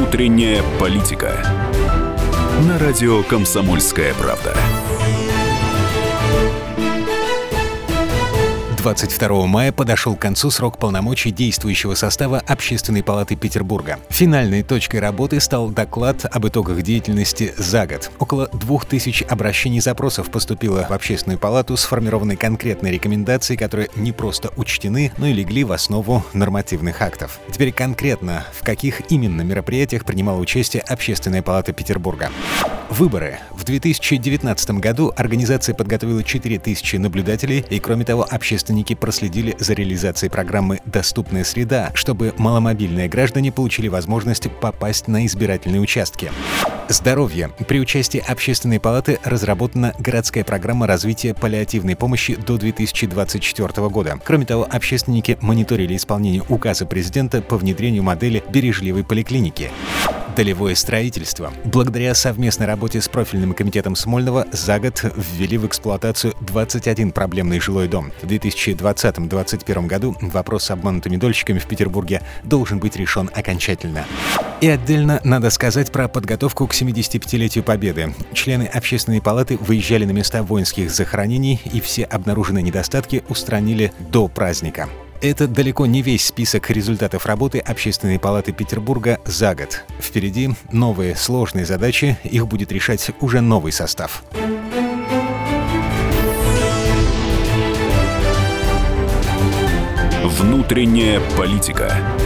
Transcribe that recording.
Внутренняя политика. На радио «Комсомольская правда». 22 мая подошел к концу срок полномочий действующего состава Общественной палаты Петербурга. Финальной точкой работы стал доклад об итогах деятельности за год. Около 2000 обращений и запросов поступило в Общественную палату, сформированы конкретные рекомендации, которые не просто учтены, но и легли в основу нормативных актов. Теперь конкретно, в каких именно мероприятиях принимала участие Общественная палата Петербурга. Выборы. В 2019 году организация подготовила 4000 наблюдателей, и, кроме того, общественники проследили за реализацией программы «Доступная среда», чтобы маломобильные граждане получили возможность попасть на избирательные участки. Здоровье. При участии Общественной палаты разработана городская программа развития паллиативной помощи до 2024 года. Кроме того, общественники мониторили исполнение указа президента по внедрению модели бережливой поликлиники. Долевое строительство. Благодаря совместной работе с профильным комитетом Смольного за год ввели в эксплуатацию 21 проблемный жилой дом. В 2020-2021 году вопрос с обманутыми дольщиками в Петербурге должен быть решен окончательно. И отдельно надо сказать про подготовку к 75-летию Победы. Члены Общественной палаты выезжали на места воинских захоронений, и все обнаруженные недостатки устранили до праздника. Это далеко не весь список результатов работы Общественной палаты Петербурга за год. Впереди новые сложные задачи, их будет решать уже новый состав. Внутренняя политика.